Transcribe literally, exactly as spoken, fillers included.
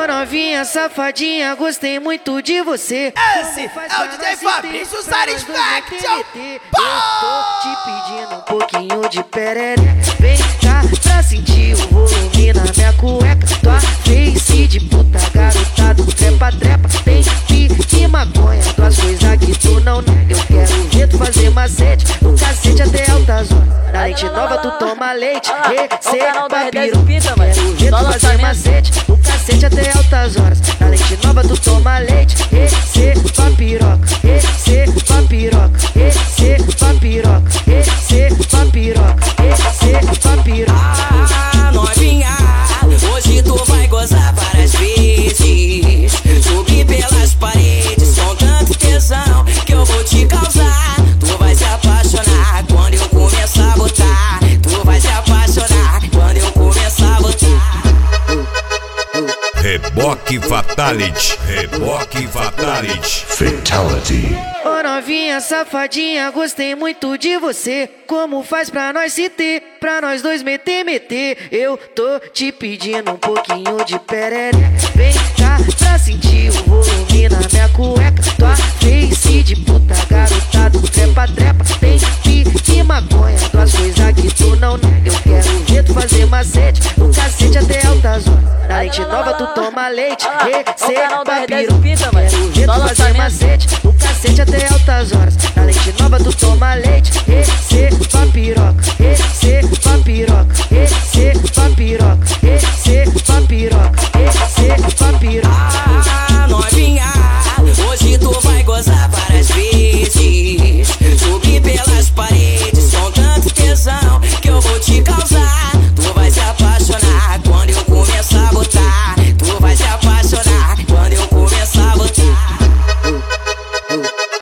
Ô novinha safadinha, gostei muito de você. Esse é o D J Fabrício Satisfaction. Eu tô te pedindo um pouquinho de perere. Vem cá pra sentir o volume na minha cueca. Tua face de puta garotado, trepa, trepa. Tem pique e maconha, duas coisas que tu não nega. Eu quero ver tu fazer macete, o cacete até altas horas. Na lente nova tu toma leite, receba piru. Quero ver tu fazer macete, o cacete até altas horas. Na lente nova tu toma leite, receba piroca, receba piroca, receba piroca, receba piroca, receba piroca. Ah, novinha, hoje tu vai gozar várias vezes. Subir pelas paredes com tanto tesão que eu vou te causar. Tu vai se apaixonar quando eu começar a botar. Tu vai se apaixonar quando eu começar a botar. Reboque Fatality, Reboque Fatality, Fatality. Ô novinha safadinha, gostei muito de você. Como faz pra nós se ter, pra nós dois meter, meter. Eu tô te pedindo um pouquinho de perere. Vem cá pra sentir o volume na minha cueca. Tua face de puta garotado, trepa, trepa. Tem pique e maconha, duas coisas que tu não nega. Eu quero ver tu fazer macete, o cacete até altas horas. Na lente nova tu toma leite, receba piru. Quero ver tu fazer macete, o cacete até altas horas. Na lente nova tu toma leite, receba piroca, receba piroca, receba piroca.